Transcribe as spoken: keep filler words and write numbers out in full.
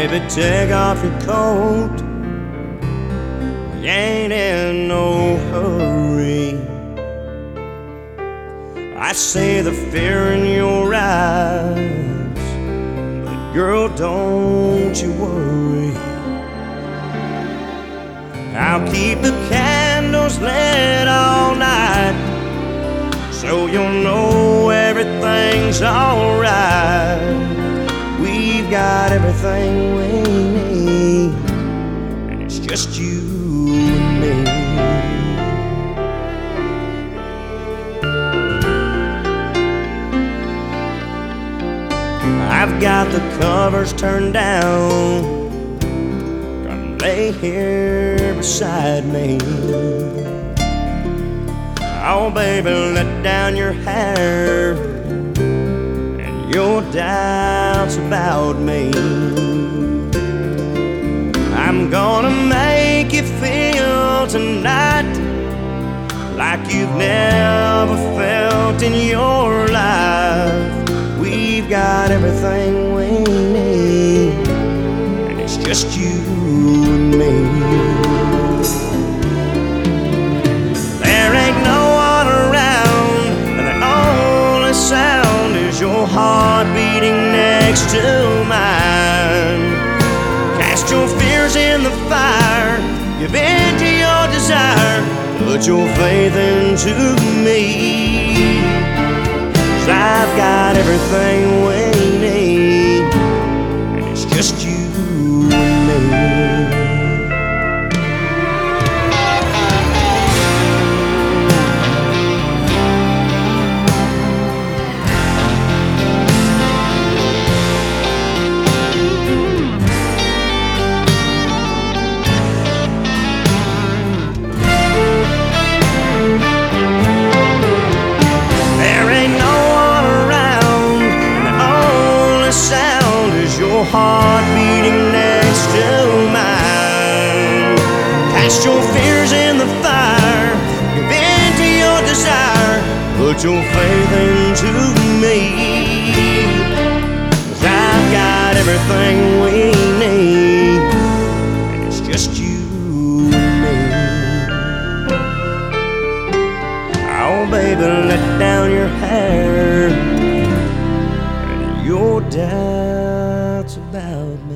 Baby, take off your coat. You ain't in no hurry. I see the fear in your eyes, but girl, don't you worry. I'll keep the candles lit all night, so you'll know everything's alright. We've got everything we need, and it's just you and me. I've got the covers turned down, gonna lay here beside me. Oh baby, let down your hair and your doubts about me. I'm gonna make you feel tonight like you've never felt in your life. We've got everything we need, and it's just you and me. There ain't no one around, and the only sound is your heart beating next to mine. Cast your fears in the fire, give in to your desire, put your faith into me. 'Cause I've got everything we need, and it's just you and me. Your heart beating next to mine. Cast your fears in the fire, give in to your desire, put your faith into me. 'Cause I've got everything we need, and it's just you and me. Oh baby, let down your hair and your doubts about me.